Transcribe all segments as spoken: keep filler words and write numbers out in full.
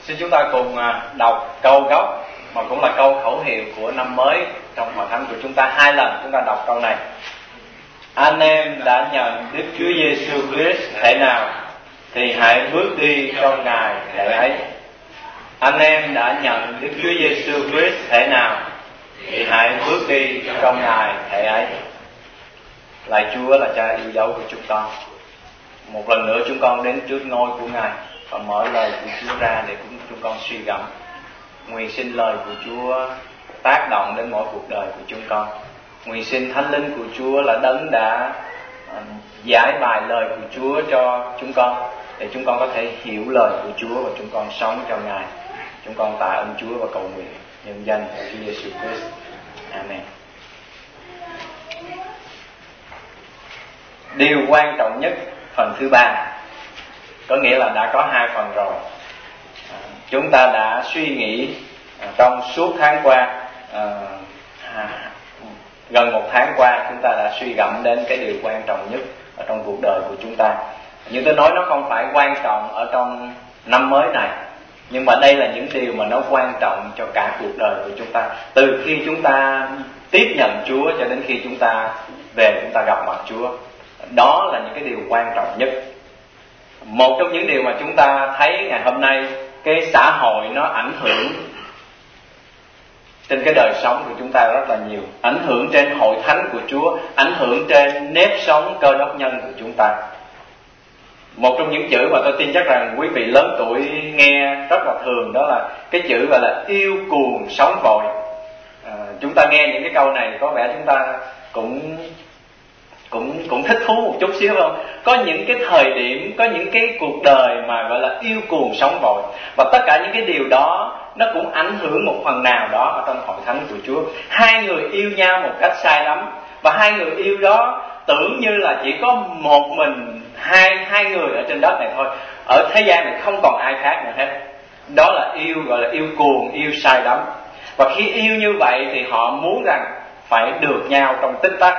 Xin chúng ta cùng đọc câu gốc mà cũng là câu khẩu hiệu của năm mới trong hội thánh của chúng ta. Hai lần chúng ta đọc câu này: anh em đã nhận Đức Chúa Giêsu Christ thể nào thì hãy bước đi trong Ngài thể ấy. Anh em đã nhận Đức Chúa Giêsu Christ thể nào thì hãy bước đi trong Ngài thể ấy. Lạy Chúa là Cha yêu dấu của chúng con, một lần nữa chúng con đến trước ngôi của Ngài và mở lời của Chúa ra để chúng con suy gẫm. Nguyện xin lời của Chúa tác động đến mỗi cuộc đời của chúng con. Nguyện xin Thánh Linh của Chúa là đấng đã giải bài lời của Chúa cho chúng con, để chúng con có thể hiểu lời của Chúa và chúng con sống cho Ngài. Chúng con tạ ơn Chúa và cầu nguyện nhân danh của Chúa Giêsu Christ. Amen. Điều quan trọng nhất, phần thứ ba, có nghĩa là đã có hai phần rồi. À, chúng ta đã suy nghĩ à, trong suốt tháng qua, à, à, gần một tháng qua, chúng ta đã suy gẫm đến cái điều quan trọng nhất ở trong cuộc đời của chúng ta. Như tôi nói, nó không phải quan trọng ở trong năm mới này, nhưng mà đây là những điều mà nó quan trọng cho cả cuộc đời của chúng ta. Từ khi chúng ta tiếp nhận Chúa cho đến khi chúng ta về chúng ta gặp mặt Chúa, đó là những cái điều quan trọng nhất. Một trong những điều mà chúng ta thấy ngày hôm nay, cái xã hội nó ảnh hưởng trên cái đời sống của chúng ta rất là nhiều. Ảnh hưởng trên hội thánh của Chúa, ảnh hưởng trên nếp sống cơ đốc nhân của chúng ta. Một trong những chữ mà tôi tin chắc rằng quý vị lớn tuổi nghe rất là thường, đó là cái chữ gọi là yêu cuồng sống vội. à, Chúng ta nghe những cái câu này có vẻ chúng ta cũng cũng cũng thích thú một chút xíu không? Có những cái thời điểm, có những cái cuộc đời mà gọi là yêu cuồng sống vội, và tất cả những cái điều đó nó cũng ảnh hưởng một phần nào đó ở trong hội thánh của Chúa. Hai người yêu nhau một cách sai lắm, và hai người yêu đó tưởng như là chỉ có một mình hai hai người ở trên đất này thôi. Ở thế gian này không còn ai khác nữa hết. Đó là yêu, gọi là yêu cuồng, yêu sai lắm. Và khi yêu như vậy thì họ muốn rằng phải được nhau trong tích tắc,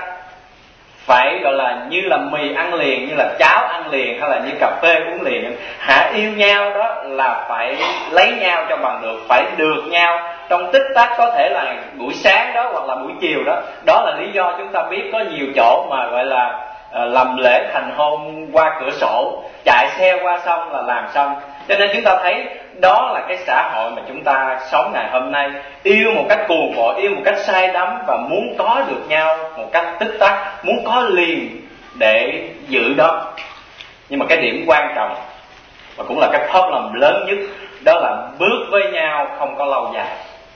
phải gọi là như là mì ăn liền, như là cháo ăn liền, hay là như cà phê uống liền. Hả, yêu nhau đó là phải lấy nhau cho bằng được, phải được nhau trong tích tắc, có thể là buổi sáng đó hoặc là buổi chiều đó. Đó là lý do chúng ta biết có nhiều chỗ mà gọi là uh, làm lễ thành hôn qua cửa sổ, chạy xe qua sông là làm xong. Cho nên chúng ta thấy đó là cái xã hội mà chúng ta sống ngày hôm nay. Yêu một cách cuồng vội, yêu một cách say đắm, và muốn có được nhau một cách tích tắc, muốn có liền để giữ đó. Nhưng mà cái điểm quan trọng, và cũng là cái problem lớn nhất, đó là bước với nhau không có lâu dài.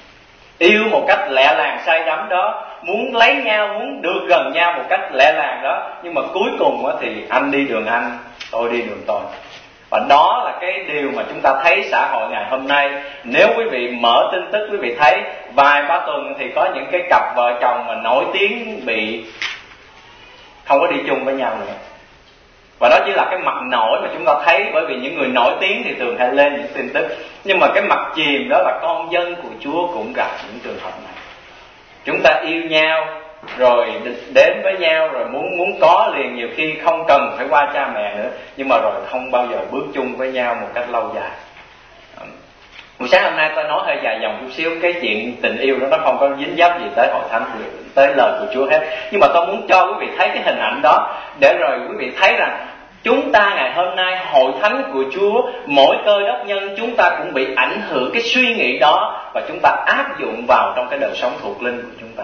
Yêu một cách lẹ làng say đắm đó, muốn lấy nhau, muốn được gần nhau một cách lẹ làng đó, nhưng mà cuối cùng thì anh đi đường anh, tôi đi đường tôi. Và đó là cái điều mà chúng ta thấy xã hội ngày hôm nay. Nếu quý vị mở tin tức, quý vị thấy vài ba tuần thì có những cái cặp vợ chồng mà nổi tiếng bị không có đi chung với nhau nữa. Và đó chỉ là cái mặt nổi mà chúng ta thấy, bởi vì những người nổi tiếng thì thường hay lên những tin tức. Nhưng mà cái mặt chìm đó là con dân của Chúa cũng gặp những trường hợp này. Chúng ta yêu nhau rồi đến với nhau, rồi muốn muốn có liền, nhiều khi không cần phải qua cha mẹ nữa, nhưng mà rồi không bao giờ bước chung với nhau một cách lâu dài. Buổi sáng hôm nay tôi nói hơi dài dòng chút xíu, cái chuyện tình yêu đó nó không có dính dấp gì tới hội thánh, tới lời của Chúa hết. Nhưng mà tôi muốn cho quý vị thấy cái hình ảnh đó, để rồi quý vị thấy rằng chúng ta ngày hôm nay, hội thánh của Chúa, mỗi cơ đốc nhân chúng ta cũng bị ảnh hưởng cái suy nghĩ đó, và chúng ta áp dụng vào trong cái đời sống thuộc linh của chúng ta.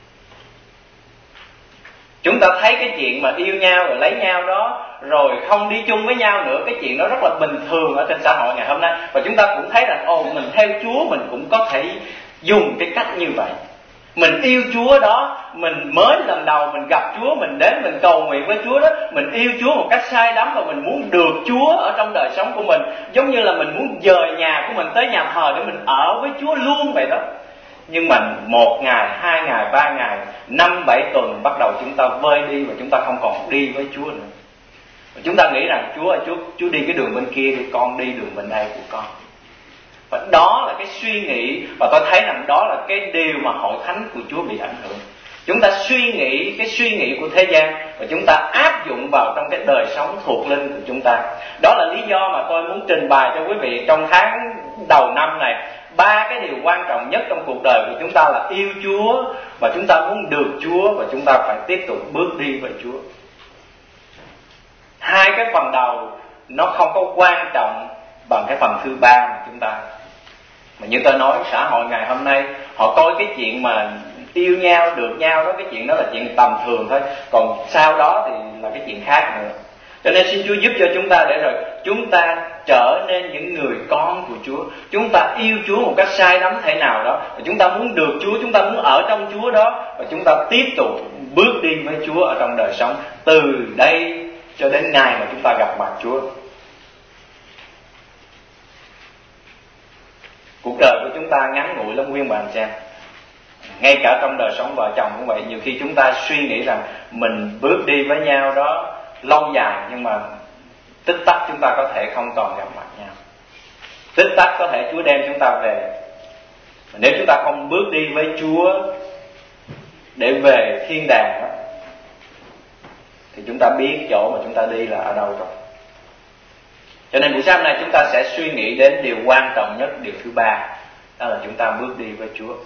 Chúng ta thấy cái chuyện mà yêu nhau rồi lấy nhau đó, rồi không đi chung với nhau nữa, cái chuyện đó rất là bình thường ở trên xã hội ngày hôm nay. Và chúng ta cũng thấy rằng ồ, mình theo Chúa mình cũng có thể dùng cái cách như vậy. Mình yêu Chúa đó, mình mới lần đầu mình gặp Chúa, mình đến mình cầu nguyện với Chúa đó, mình yêu Chúa một cách say đắm, và mình muốn được Chúa ở trong đời sống của mình, giống như là mình muốn dời nhà của mình tới nhà thờ để mình ở với Chúa luôn vậy đó. Nhưng mà một ngày, hai ngày, ba ngày, năm, bảy tuần bắt đầu chúng ta vơi đi, và chúng ta không còn đi với Chúa nữa. Và chúng ta nghĩ rằng Chúa ơi, Chúa, Chúa đi cái đường bên kia thì con đi đường bên đây của con. Và đó là cái suy nghĩ, và tôi thấy rằng đó là cái điều mà hội thánh của Chúa bị ảnh hưởng. Chúng ta suy nghĩ cái suy nghĩ của thế gian, và chúng ta áp dụng vào trong cái đời sống thuộc linh của chúng ta. Đó là lý do mà tôi muốn trình bày cho quý vị trong tháng đầu năm này, ba cái điều quan trọng nhất trong cuộc đời của chúng ta là yêu Chúa, và chúng ta muốn được Chúa, và chúng ta phải tiếp tục bước đi với Chúa. Hai cái phần đầu nó không có quan trọng bằng cái phần thứ ba mà chúng ta. Mà như tôi nói, xã hội ngày hôm nay họ coi cái chuyện mà yêu nhau, được nhau đó, cái chuyện đó là chuyện tầm thường thôi, còn sau đó thì là cái chuyện khác nữa. Cho nên xin Chúa giúp cho chúng ta để rồi chúng ta trở nên những người con của Chúa. Chúng ta yêu Chúa một cách say đắm thể nào đó, và chúng ta muốn được Chúa, chúng ta muốn ở trong Chúa đó, và chúng ta tiếp tục bước đi với Chúa ở trong đời sống từ đây cho đến ngày mà chúng ta gặp mặt Chúa. Cuộc đời của chúng ta ngắn ngủi lắm nguyên bạn xem. Ngay cả trong đời sống vợ chồng cũng vậy. Nhiều khi chúng ta suy nghĩ rằng mình bước đi với nhau đó lâu dài, nhưng mà tích tắc chúng ta có thể không còn gặp mặt nhau. Tích tắc có thể Chúa đem chúng ta về. Nếu chúng ta không bước đi với Chúa để về thiên đàng đó, thì chúng ta biết chỗ mà chúng ta đi là ở đâu rồi. Cho nên buổi sáng nay chúng ta sẽ suy nghĩ đến điều quan trọng nhất, điều thứ ba, đó là chúng ta bước đi với Chúa.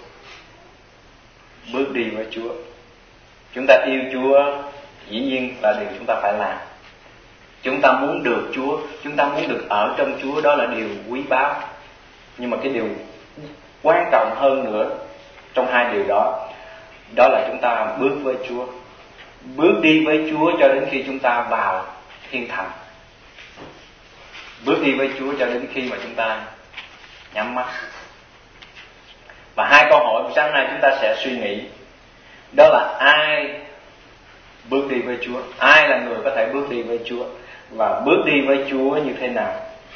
Bước đi với Chúa. Chúng ta yêu Chúa, dĩ nhiên là điều chúng ta phải làm. Chúng ta muốn được Chúa, chúng ta muốn được ở trong Chúa, đó là điều quý báu. Nhưng mà cái điều quan trọng hơn nữa trong hai điều đó, đó là chúng ta bước với Chúa. Bước đi với Chúa cho đến khi chúng ta vào thiên thành. Bước đi với Chúa cho đến khi mà chúng ta nhắm mắt. Và hai câu hỏi của sáng nay chúng ta sẽ suy nghĩ, đó là ai bước đi với Chúa, ai là người có thể bước đi với Chúa, và bước đi với Chúa như thế nào.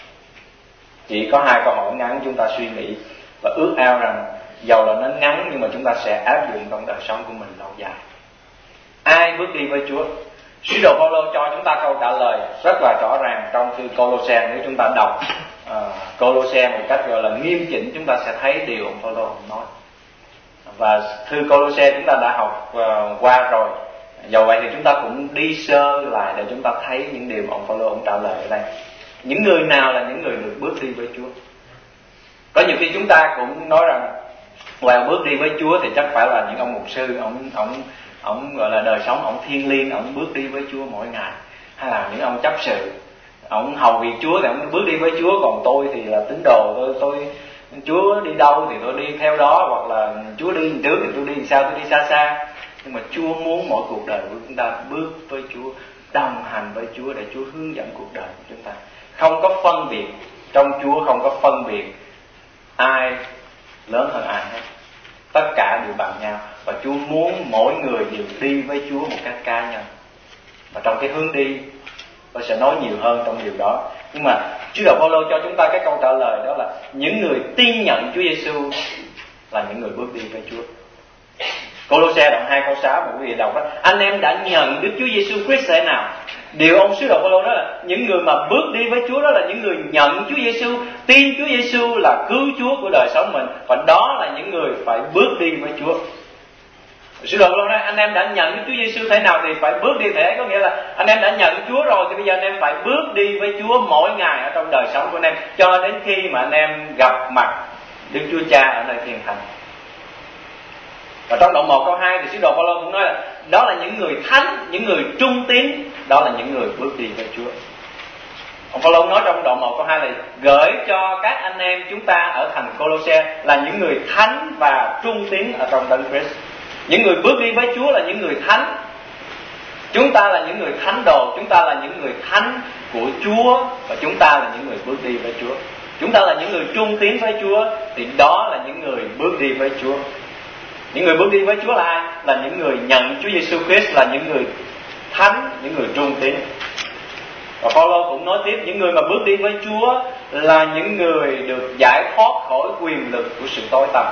Chỉ có hai câu hỏi ngắn chúng ta suy nghĩ, và ước ao rằng dầu là nó ngắn nhưng mà chúng ta sẽ áp dụng trong đời sống của mình lâu dài. Ai bước đi với Chúa? Sứ đồ Phaolô cho chúng ta câu trả lời rất là rõ ràng trong thư Cô-lô-se. Nếu chúng ta đọc uh, Cô-lô-se một cách gọi là nghiêm chỉnh, chúng ta sẽ thấy điều ông Phaolô nói. Và thư Cô-lô-se chúng ta đã học uh, qua rồi. Dầu vậy thì chúng ta cũng đi sơ lại để chúng ta thấy những điều mà ông Phaolô ông trả lời ở đây. Những người nào là những người được bước đi với Chúa? Có nhiều khi chúng ta cũng nói rằng ngoài bước đi với Chúa thì chắc phải là những ông mục sư, ông ông ông gọi là đời sống ông thiêng liêng, ông bước đi với Chúa mỗi ngày, hay là những ông chấp sự, ông hầu việc Chúa thì ông bước đi với Chúa, còn tôi thì là tín đồ, tôi tôi Chúa đi đâu thì tôi đi theo đó, hoặc là Chúa đi trước thì tôi đi sao, tôi đi xa xa. Nhưng mà Chúa muốn mỗi cuộc đời của chúng ta bước với Chúa, đồng hành với Chúa để Chúa hướng dẫn cuộc đời của chúng ta. Không có phân biệt, trong Chúa không có phân biệt ai lớn hơn ai hết. Tất cả đều bằng nhau, và Chúa muốn mỗi người đều đi với Chúa một cách cá nhân. Và trong cái hướng đi, tôi sẽ nói nhiều hơn trong điều đó. Nhưng mà sứ đồ Phaolô cho chúng ta cái câu trả lời, đó là những người tin nhận Chúa Giêsu là những người bước đi với Chúa. Cô-lô-se đoạn hai câu sáu mà quý vị đọc đó, anh em đã nhận Đức Chúa Giêsu Christ thế nào? Điều ông sứ đồ Phaolô nói là những người mà bước đi với Chúa đó là những người nhận Chúa Giêsu, tin Chúa Giêsu là cứu Chúa của đời sống mình, và đó là những người phải bước đi với Chúa. Sứ đồ Phaolô nói anh em đã nhận Đức Chúa Giêsu thế nào thì phải bước đi thế, có nghĩa là anh em đã nhận Chúa rồi thì bây giờ anh em phải bước đi với Chúa mỗi ngày ở trong đời sống của anh em, cho đến khi mà anh em gặp mặt Đức Chúa Cha ở nơi thiên thành. Và trong đoạn một câu hai thì sứ đồ Phaolô cũng nói là đó là những người thánh, những người trung tín, đó là những người bước đi với Chúa. Ông Phaolô nói trong đoạn một câu hai là gửi cho các anh em chúng ta ở thành Cô-lô-se là những người thánh và trung tín ở trong Đấng Christ. Những người bước đi với Chúa là những người thánh. Chúng ta là những người thánh đồ, chúng ta là những người thánh của Chúa, và chúng ta là những người bước đi với Chúa. Chúng ta là những người trung tín với Chúa, thì đó là những người bước đi với Chúa. Những người bước đi với Chúa là ai? Là những người nhận Chúa Giêsu Christ, là những người thánh, những người trung tín. Và Phaolô cũng nói tiếp, những người mà bước đi với Chúa là những người được giải thoát khỏi quyền lực của sự tối tăm.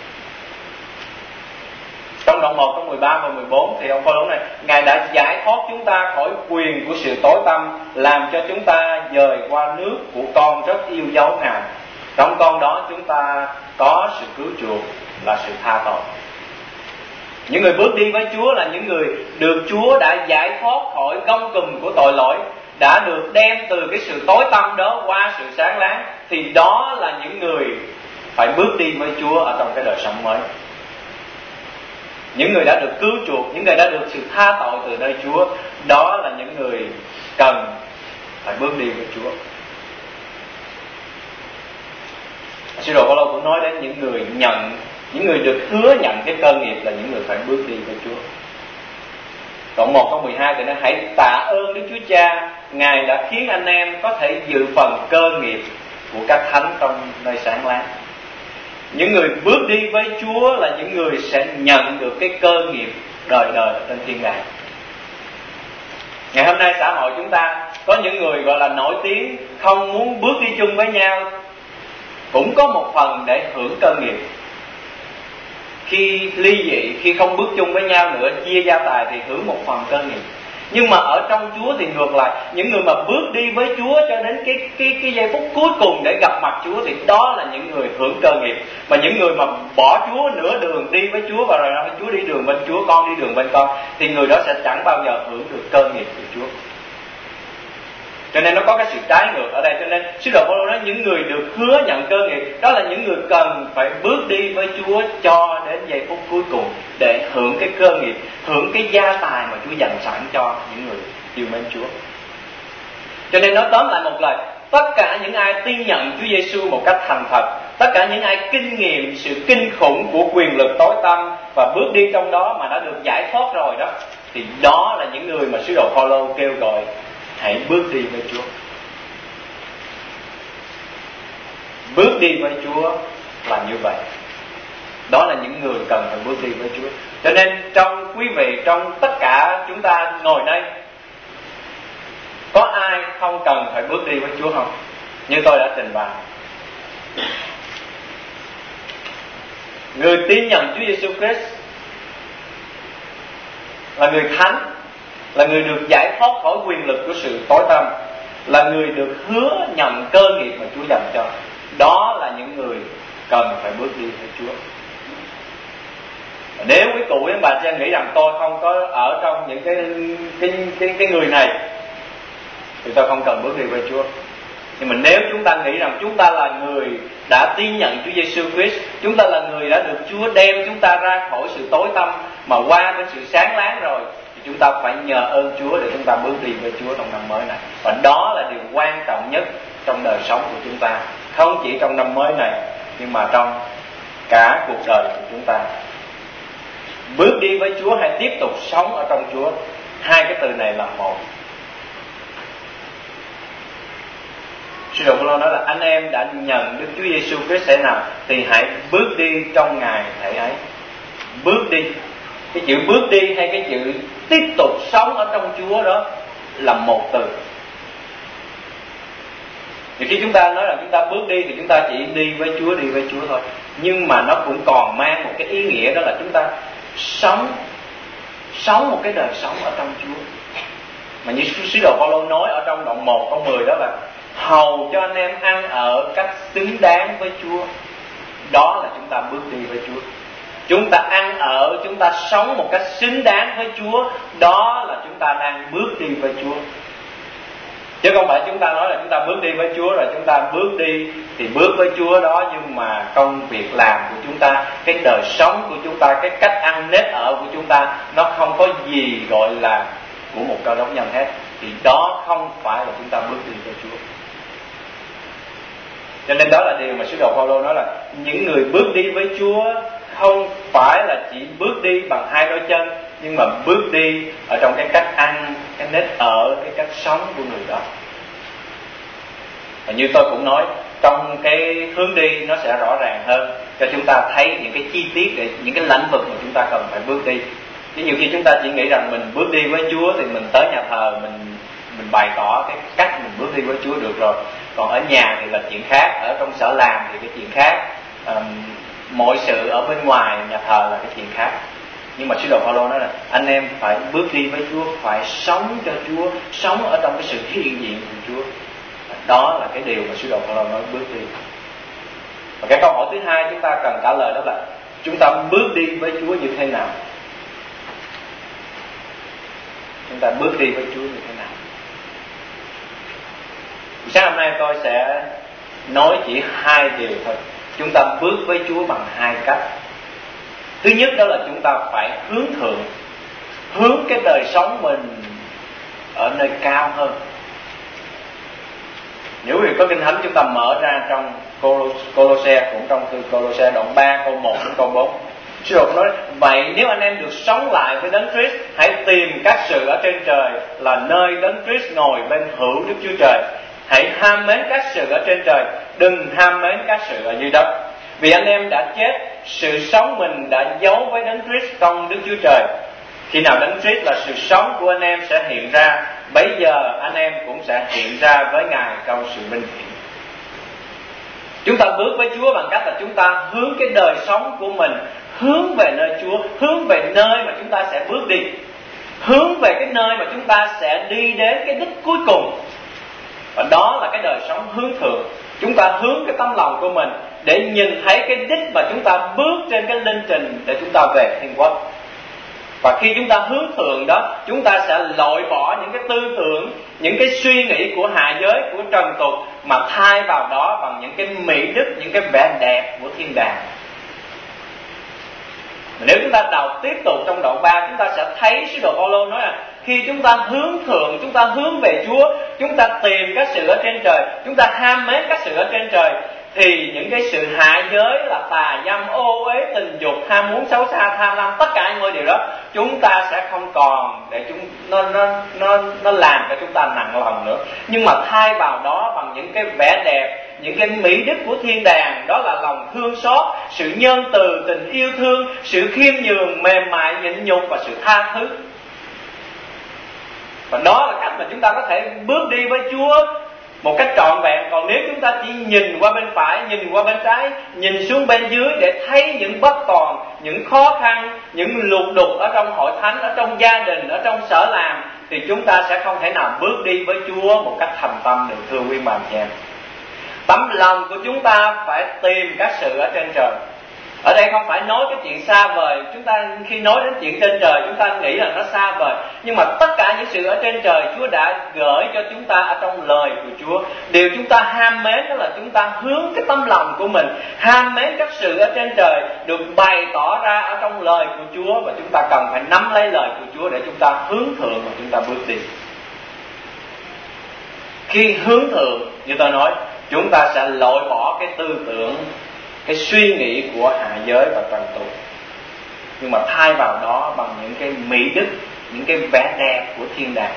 Trong đoạn một, câu mười ba và mười bốn thì ông Phaolô này, Ngài đã giải thoát chúng ta khỏi quyền của sự tối tăm, làm cho chúng ta dời qua nước của con rất yêu dấu Ngài. Trong con đó chúng ta có sự cứu chuộc, là sự tha tội. Những người bước đi với Chúa là những người được Chúa đã giải thoát khỏi gông cùm của tội lỗi, đã được đem từ cái sự tối tăm đó qua sự sáng láng, thì đó là những người phải bước đi với Chúa ở trong cái đời sống mới. Những người đã được cứu chuộc, những người đã được sự tha tội từ nơi Chúa, đó là những người cần phải bước đi với Chúa. Sứ đồ Phaolô cũng nói đến những người nhận, những người được hứa nhận cái cơ nghiệp là những người phải bước đi với Chúa. Đoạn một câu mười hai thì nó hãy tạ ơn Đức Chúa Cha, Ngài đã khiến anh em có thể dự phần cơ nghiệp của các thánh trong nơi sáng láng. Những người bước đi với Chúa là những người sẽ nhận được cái cơ nghiệp đời đời trên thiên đàng. Ngày hôm nay xã hội chúng ta có những người gọi là nổi tiếng, không muốn bước đi chung với nhau, cũng có một phần để hưởng cơ nghiệp. Khi ly dị, khi không bước chung với nhau nữa, chia gia tài thì hưởng một phần cơ nghiệp. Nhưng mà ở trong Chúa thì ngược lại, những người mà bước đi với Chúa cho đến cái cái cái giây phút cuối cùng để gặp mặt Chúa thì đó là những người hưởng cơ nghiệp. Mà những người mà bỏ Chúa nửa đường đi với Chúa và rồi nói Chúa đi đường bên Chúa, con đi đường bên con, thì người đó sẽ chẳng bao giờ hưởng được cơ nghiệp của Chúa. Cho nên nó có cái sự trái ngược ở đây. Cho nên sứ đồ Phaolô nói những người được hứa nhận cơ nghiệp, đó là những người cần phải bước đi với Chúa cho đến giây phút cuối cùng để hưởng cái cơ nghiệp, hưởng cái gia tài mà Chúa dành sẵn cho những người yêu mến Chúa. Cho nên nói tóm lại một lời, tất cả những ai tin nhận Chúa Giêsu một cách thành thật, tất cả những ai kinh nghiệm sự kinh khủng của quyền lực tối tăm và bước đi trong đó mà đã được giải thoát rồi đó, thì đó là những người mà sứ đồ Phaolô kêu gọi hãy bước đi với Chúa. Bước đi với Chúa là như vậy. Đó là những người cần phải bước đi với Chúa. Cho nên trong quý vị, trong tất cả chúng ta ngồi đây, có ai không cần phải bước đi với Chúa không? Như tôi đã trình bày, người tin nhận Chúa Giêsu Christ là người thánh, là người được giải thoát khỏi quyền lực của sự tối tăm, là người được hứa nhận cơ nghiệp mà Chúa dành cho. Đó là những người cần phải bước đi với Chúa. Nếu quý cụ với bà chị nghĩ rằng tôi không có ở trong những cái cái cái, cái người này thì tôi không cần bước đi với Chúa. Nhưng mà nếu chúng ta nghĩ rằng chúng ta là người đã tin nhận Chúa Giêsu Christ, chúng ta là người đã được Chúa đem chúng ta ra khỏi sự tối tăm mà qua bên sự sáng láng rồi, thì chúng ta phải nhờ ơn Chúa để chúng ta bước đi với Chúa trong năm mới này. Và đó là điều quan trọng nhất trong đời sống của chúng ta, không chỉ trong năm mới này nhưng mà trong cả cuộc đời của chúng ta. Bước đi với Chúa hay tiếp tục sống ở trong Chúa, hai cái từ này là một. Sứ đồ Phaolô nói là anh em đã nhận Đức Chúa Giêsu Christ thế nào thì hãy bước đi trong Ngài thể ấy. Bước đi, cái chữ bước đi hay cái chữ tiếp tục sống ở trong Chúa đó là một từ. Thì khi chúng ta nói là chúng ta bước đi thì chúng ta chỉ đi với Chúa, đi với Chúa thôi. Nhưng mà nó cũng còn mang một cái ý nghĩa, đó là chúng ta sống sống một cái đời sống ở trong Chúa. Mà như sứ đồ Phaolô nói ở trong đoạn một câu mười đó là hầu cho anh em ăn ở cách xứng đáng với Chúa. Đó là chúng ta bước đi với Chúa. Chúng ta ăn ở, chúng ta sống một cách xứng đáng với Chúa, đó là chúng ta đang bước đi với Chúa. Chứ không phải chúng ta nói là chúng ta bước đi với Chúa rồi chúng ta bước đi thì bước với Chúa đó, nhưng mà công việc làm của chúng ta, cái đời sống của chúng ta, cái cách ăn nết ở của chúng ta, nó không có gì gọi là của một cơ đốc nhân hết, thì đó không phải là chúng ta bước đi với Chúa. Cho nên đó là điều mà sứ đồ Phaolô nói là những người bước đi với Chúa không phải là chỉ bước đi bằng hai đôi chân, nhưng mà bước đi ở trong cái cách ăn, cái nết ở, cái cách sống của người đó. Và như tôi cũng nói, trong cái hướng đi nó sẽ rõ ràng hơn cho chúng ta thấy những cái chi tiết, để những cái lĩnh vực mà chúng ta cần phải bước đi. Chứ nhiều khi chúng ta chỉ nghĩ rằng mình bước đi với Chúa thì mình tới nhà thờ mình mình bày tỏ cái cách mình bước đi với Chúa được rồi. Còn ở nhà thì là chuyện khác, ở trong sở làm thì cái chuyện khác, à, mọi sự ở bên ngoài nhà thờ là cái chuyện khác. Nhưng mà sứ đồ Phaolô nói là anh em phải bước đi với Chúa, phải sống cho Chúa, sống ở trong cái sự hiện diện của Chúa. Đó là cái điều mà sứ đồ Phaolô nói bước đi. Và cái câu hỏi thứ hai chúng ta cần trả lời đó là chúng ta bước đi với Chúa như thế nào? Chúng ta bước đi với Chúa như thế nào? Sáng hôm nay tôi sẽ nói chỉ hai điều thôi. Chúng ta bước với Chúa bằng hai cách. Thứ nhất đó là chúng ta phải hướng thượng, hướng cái đời sống mình ở nơi cao hơn. Nếu vì có Kinh Thánh chúng ta mở ra trong Cô-lô-se, cũng trong thư Cô-lô-se đoạn ba câu một đến câu bốn. Sư đồ nói: vậy nếu anh em được sống lại với Đấng Christ, hãy tìm các sự ở trên trời, là nơi Đấng Christ ngồi bên hữu Đức Chúa Trời. Hãy ham mến các sự ở trên trời, đừng ham mến các sự ở dưới đất. Vì anh em đã chết, sự sống mình đã giấu với Đấng Christ trong Đức Chúa Trời. Khi nào Đấng Christ là sự sống của anh em sẽ hiện ra, bấy giờ anh em cũng sẽ hiện ra với Ngài trong sự vinh hiển. Chúng ta bước với Chúa bằng cách là chúng ta hướng cái đời sống của mình hướng về nơi Chúa, hướng về nơi mà chúng ta sẽ bước đi, hướng về cái nơi mà chúng ta sẽ đi đến cái đích cuối cùng. Và đó là cái đời sống hướng thượng. Chúng ta hướng cái tấm lòng của mình để nhìn thấy cái đích mà chúng ta bước trên cái linh trình để chúng ta về thiên quốc. Và khi chúng ta hướng thượng đó, chúng ta sẽ loại bỏ những cái tư tưởng, những cái suy nghĩ của hạ giới, của trần tục, mà thay vào đó bằng những cái mỹ đức, những cái vẻ đẹp của thiên đàng. Nếu chúng ta đọc tiếp tục trong đoạn ba, chúng ta sẽ thấy sứ đồ Phaolô nói là khi chúng ta hướng thượng, chúng ta hướng về Chúa, chúng ta tìm các sự ở trên trời, chúng ta ham mến các sự ở trên trời, thì những cái sự hạ giới là tà dâm, ô uế, tình dục, ham muốn xấu xa, tham lam, tất cả những điều đó chúng ta sẽ không còn để chúng nó nó nó nó làm cho chúng ta nặng lòng nữa. Nhưng mà thay vào đó bằng những cái vẻ đẹp, những cái mỹ đức của thiên đàng, đó là lòng thương xót, sự nhân từ, tình yêu thương, sự khiêm nhường, mềm mại, nhịn nhục và sự tha thứ. Và đó là cách mà chúng ta có thể bước đi với Chúa một cách trọn vẹn. Còn nếu chúng ta chỉ nhìn qua bên phải, nhìn qua bên trái, nhìn xuống bên dưới để thấy những bất toàn, những khó khăn, những lục đục ở trong hội thánh, ở trong gia đình, ở trong sở làm, thì chúng ta sẽ không thể nào bước đi với Chúa một cách thành tâm được, thưa quý bà chị em. Tấm lòng của chúng ta phải tìm các sự ở trên trời. Ở đây không phải nói cái chuyện xa vời. Chúng ta khi nói đến chuyện trên trời, chúng ta nghĩ là nó xa vời. Nhưng mà tất cả những sự ở trên trời Chúa đã gửi cho chúng ta ở trong lời của Chúa. Điều chúng ta ham mến đó là chúng ta hướng cái tấm lòng của mình ham mến các sự ở trên trời được bày tỏ ra ở trong lời của Chúa. Và chúng ta cần phải nắm lấy lời của Chúa để chúng ta hướng thượng và chúng ta bước đi. Khi hướng thượng, như tôi nói, chúng ta sẽ loại bỏ cái tư tưởng, cái suy nghĩ của hạ giới và trần tục, nhưng mà thay vào đó bằng những cái mỹ đức, những cái vẻ đẹp của thiên đàng.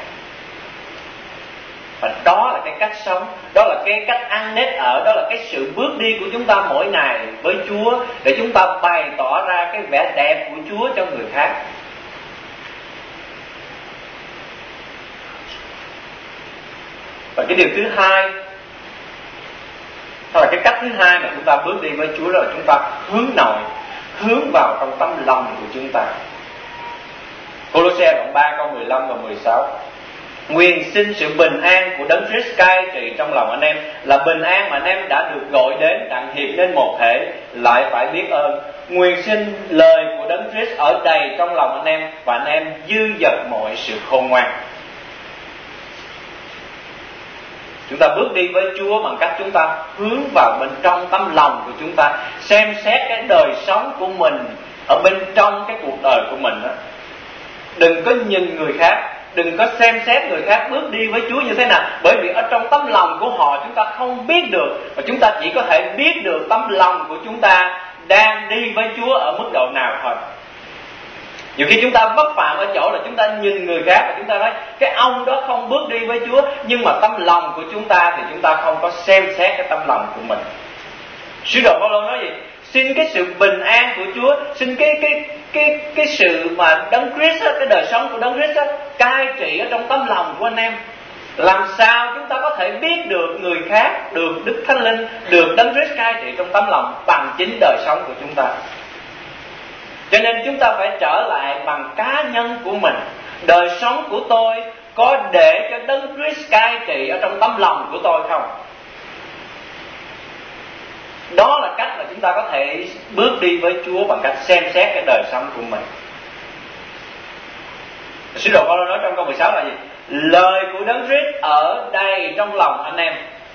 Và đó là cái cách sống, đó là cái cách ăn nết ở, đó là cái sự bước đi của chúng ta mỗi ngày với Chúa, để chúng ta bày tỏ ra cái vẻ đẹp của Chúa cho người khác. Và cái điều thứ hai, đó là cái cách thứ hai mà chúng ta bước đi với Chúa, là chúng ta hướng nội, hướng vào trong tấm lòng của chúng ta. Cô-lô-se đoạn ba câu mười lăm và mười sáu. Nguyện xin sự bình an của Đấng Christ cai trị trong lòng anh em, là bình an mà anh em đã được gọi đến đặng hiệp nên một thể, lại phải biết ơn. Nguyện xin lời của Đấng Christ ở đầy trong lòng anh em, và anh em dư dật mọi sự khôn ngoan. Chúng ta bước đi với Chúa bằng cách chúng ta hướng vào bên trong tấm lòng của chúng ta, xem xét cái đời sống của mình ở bên trong cái cuộc đời của mình đó. Đừng có nhìn người khác, đừng có xem xét người khác bước đi với Chúa như thế nào, bởi vì ở trong tấm lòng của họ chúng ta không biết được, và chúng ta chỉ có thể biết được tấm lòng của chúng ta đang đi với Chúa ở mức độ nào thôi. Nhiều khi chúng ta vấp phạm ở chỗ là chúng ta nhìn người khác và chúng ta nói cái ông đó không bước đi với Chúa, nhưng mà tấm lòng của chúng ta thì chúng ta không có xem xét cái tấm lòng của mình. Sứ đồ Phaolô nói gì? Xin cái sự bình an của Chúa, xin cái cái cái cái sự mà Đấng Christ á, cái đời sống của Đấng Christ á, cai trị ở trong tấm lòng của anh em. Làm sao chúng ta có thể biết được người khác, được Đức Thánh Linh, được Đấng Christ cai trị trong tấm lòng bằng chính đời sống của chúng ta. Cho nên chúng ta phải trở lại bằng cá nhân của mình. Đời sống của tôi có để cho Đấng Christ cai trị ở trong tấm lòng của tôi không? Đó là cách mà chúng ta có thể bước đi với Chúa bằng cách xem xét cái đời sống của mình. Sứ đồ Phaolô nói trong câu mười sáu là gì? Lời của Đấng Christ ở đây trong lòng anh em.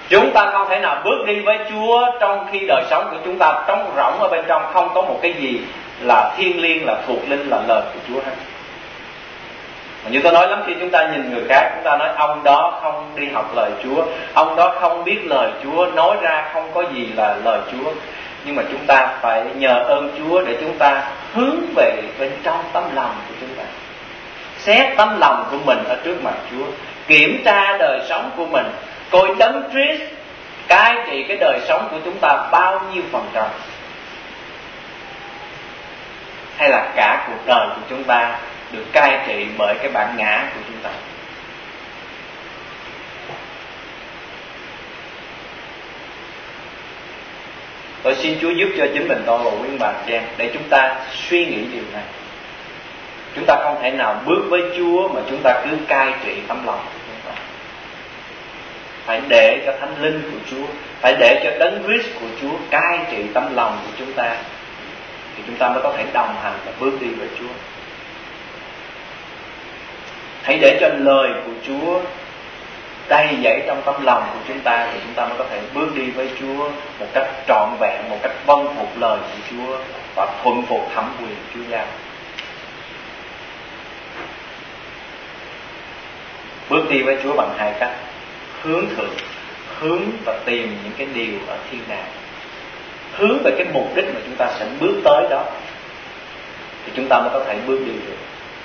Chúng ta không thể nào bước đi với Chúa trong khi đời sống của chúng ta trống rỗng ở bên trong, không có một cái gì là thiêng liêng, là thuộc linh, là lời của Chúa hết. Mà như tôi nói lắm, khi chúng ta nhìn người khác, chúng ta nói ông đó không đi học lời Chúa, ông đó không biết lời Chúa, nói ra không có gì là lời Chúa. Nhưng mà chúng ta phải nhờ ơn Chúa để chúng ta hướng về bên trong tấm lòng của chúng ta, xét tấm lòng của mình ở trước mặt Chúa, kiểm tra đời sống của mình, coi Đấng Christ cai trị cái đời sống của chúng ta bao nhiêu phần trăm, hay là cả cuộc đời của chúng ta được cai trị bởi cái bản ngã của chúng ta. Tôi xin Chúa giúp cho chính mình tôi và quý bà chị em để chúng ta suy nghĩ điều này. Chúng ta không thể nào bước với Chúa mà chúng ta cứ cai trị tấm lòng của chúng ta. Phải để cho Thánh Linh của Chúa, phải để cho Đấng Christ của Chúa cai trị tấm lòng của chúng ta, thì chúng ta mới có thể đồng hành và bước đi với Chúa. Hãy để cho lời của Chúa đầy dẫy trong tấm lòng của chúng ta, thì chúng ta mới có thể bước đi với Chúa một cách trọn vẹn, một cách vâng phục lời của Chúa và thuận phục thẩm quyền Chúa giao. Bước đi với Chúa bằng hai cách: hướng thượng, hướng và tìm những cái điều ở thiên đàng, hướng về cái mục đích mà chúng ta sẽ bước tới đó, thì chúng ta mới có thể bước đi được.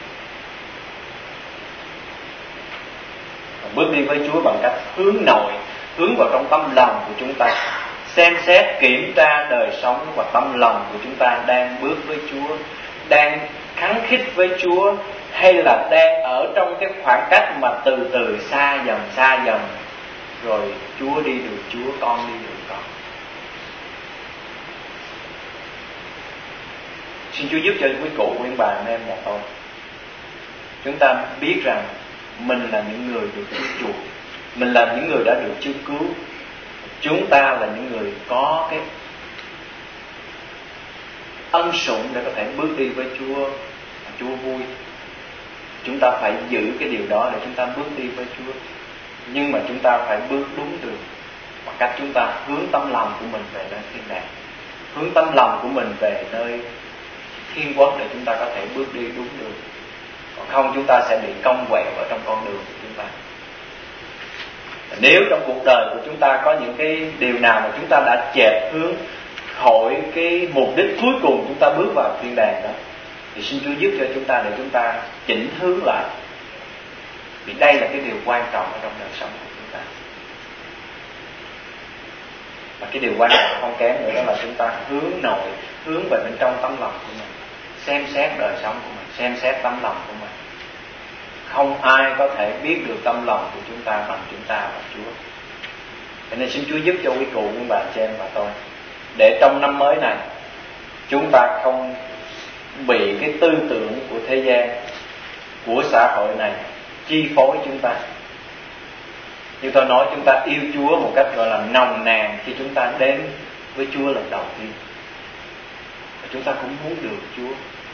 Bước đi với Chúa bằng cách hướng nội, hướng vào trong tâm lòng của chúng ta, xem xét kiểm tra đời sống và tâm lòng của chúng ta đang bước với Chúa, đang khắng khít với Chúa, hay là đang ở trong cái khoảng cách mà từ từ xa dần xa dần, rồi Chúa đi được Chúa, con đi được con. Xin Chúa giúp cho quý cụ, quý bà, anh em và tôi, chúng ta biết rằng mình là những người được Chúa chuộc, mình là những người đã được Chúa cứu, chúng ta là những người có cái ân sủng để có thể bước đi với Chúa, Chúa vui. Chúng ta phải giữ cái điều đó để chúng ta bước đi với Chúa. Nhưng mà chúng ta phải bước đúng đường, bằng cách chúng ta hướng tấm lòng của mình về nơi thiên đàng, hướng tấm lòng của mình về nơi thiên quốc, để chúng ta có thể bước đi đúng đường. Còn không chúng ta sẽ bị cong quẹo ở trong con đường của chúng ta. Nếu trong cuộc đời của chúng ta có những cái điều nào mà chúng ta đã chệch hướng khỏi cái mục đích cuối cùng chúng ta bước vào thiên đàng đó, thì xin Chúa giúp cho chúng ta để chúng ta chỉnh hướng lại. Vì đây là cái điều quan trọng ở trong đời sống của chúng ta. Và cái điều quan trọng không kém nữa đó là chúng ta hướng nội, hướng về bên trong tấm lòng của mình, xem xét đời sống của mình, xem xét tấm lòng của mình. Không ai có thể biết được tấm lòng của chúng ta bằng chúng ta và Chúa. Cho nên xin Chúa giúp cho quý cụ, quý bà, chị em và tôi, để trong năm mới này chúng ta không bị cái tư tưởng của thế gian, của xã hội này chi phối chúng ta. Như tôi nói, chúng ta yêu Chúa một cách gọi là nồng nàn khi chúng ta đến với Chúa lần đầu tiên. Và chúng ta cũng muốn được Chúa,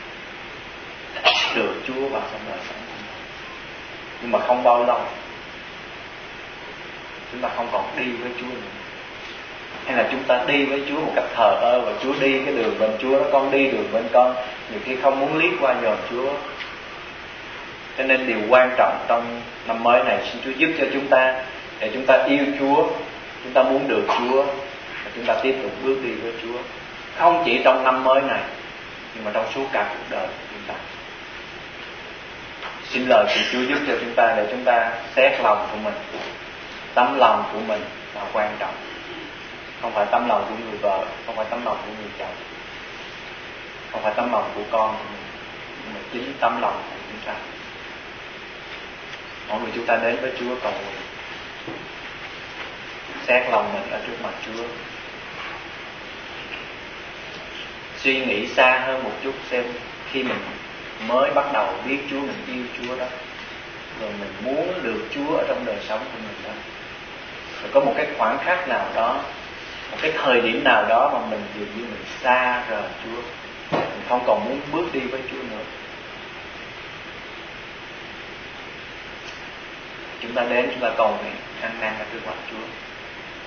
được Chúa vào trong đời sống của mình. Nhưng mà không bao lâu chúng ta không còn đi với Chúa nữa. Hay là chúng ta đi với Chúa một cách thờ ơ, và Chúa đi cái đường bên Chúa đó, con đi đường bên con, nhiều khi không muốn liếc qua dòm Chúa. Cho nên điều quan trọng trong năm mới này, xin Chúa giúp cho chúng ta để chúng ta yêu Chúa, chúng ta muốn được Chúa, và chúng ta tiếp tục bước đi với Chúa. Không chỉ trong năm mới này, nhưng mà trong suốt cả cuộc đời của chúng ta. Xin lời của Chúa giúp cho chúng ta để chúng ta xét lòng của mình. Tấm lòng của mình là quan trọng. Không phải tấm lòng của người vợ, không phải tấm lòng của người chồng, không phải tấm lòng của con của mình, nhưng mà chính tấm lòng của chúng ta. Mỗi người chúng ta đến với Chúa cầu nguyện, xét lòng mình ở trước mặt Chúa, suy nghĩ xa hơn một chút, xem khi mình mới bắt đầu biết Chúa, mình yêu Chúa đó, rồi mình muốn được Chúa ở trong đời sống của mình đó, rồi có một cái khoảng khắc nào đó, một cái thời điểm nào đó mà mình dường như mình xa rời Chúa, mình không còn muốn bước đi với Chúa nữa. Chúng ta đến, chúng ta cầu nguyện ăn năn ở trước mặt Chúa.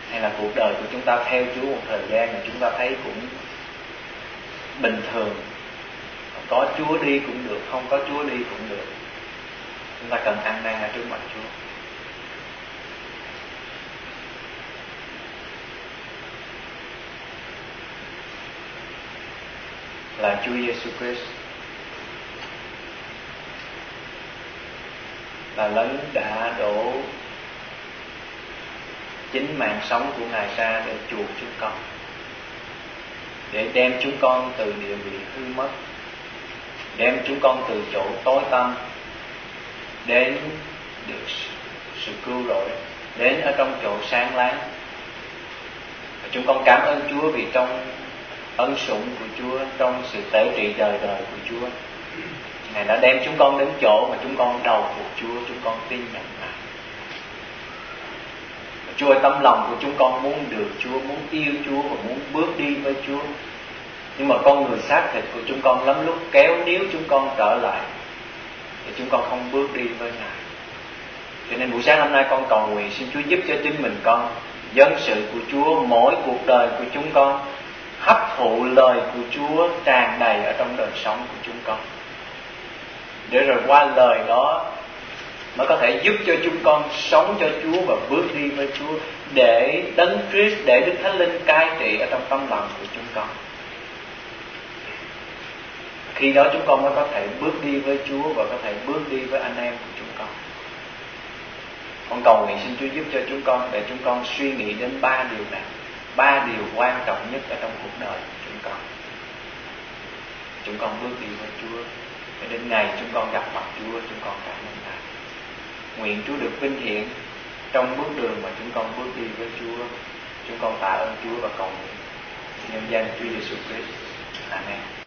hay là cuộc đời của chúng ta theo Chúa một thời gian mà chúng ta thấy cũng bình thường, có Chúa đi cũng được, không có Chúa đi cũng được. Chúng ta cần ăn năn ở trước mặt Chúa. Là Chúa Giêsu Christ là Đấng đã đổ chính mạng sống của Ngài ra để chuộc chúng con, để đem chúng con từ địa vị hư mất, đem chúng con từ chỗ tối tăm đến được sự cứu rỗi, đến ở trong chỗ sáng láng. Và chúng con cảm ơn Chúa vì trong ân sủng của Chúa, trong sự tế trị đời đời của Chúa, Ngài đã đem chúng con đến chỗ mà chúng con đầu phục Chúa, chúng con tin nhận Ngài. Và Chúa ơi, tấm lòng của chúng con muốn được Chúa, muốn yêu Chúa và muốn bước đi với Chúa. Nhưng mà con người xác thịt của chúng con lắm lúc kéo níu chúng con trở lại, thì chúng con không bước đi với Ngài. Cho nên buổi sáng hôm nay con cầu nguyện xin Chúa giúp cho chính mình con, dân sự của Chúa, mỗi cuộc đời của chúng con hấp thụ lời của Chúa tràn đầy ở trong đời sống của chúng con, để rồi qua lời đó nó có thể giúp cho chúng con sống cho Chúa và bước đi với Chúa, để Đấng Christ, để Đức Thánh Linh cai trị ở trong tâm lòng của chúng con. Khi đó chúng con mới có thể bước đi với Chúa và có thể bước đi với anh em của chúng con. Con cầu nguyện xin Chúa giúp cho chúng con, để chúng con suy nghĩ đến ba điều này, ba điều quan trọng nhất ở trong cuộc đời của chúng con. Chúng con bước đi với Chúa, để đến ngày chúng con gặp mặt Chúa, chúng con cảm ơn Ngài. Nguyện Chúa được vinh hiển trong bước đường mà chúng con bước đi với Chúa. Chúng con tạ ơn Chúa và cầu nguyện nhân danh Chúa Giêsu Christ. Amen.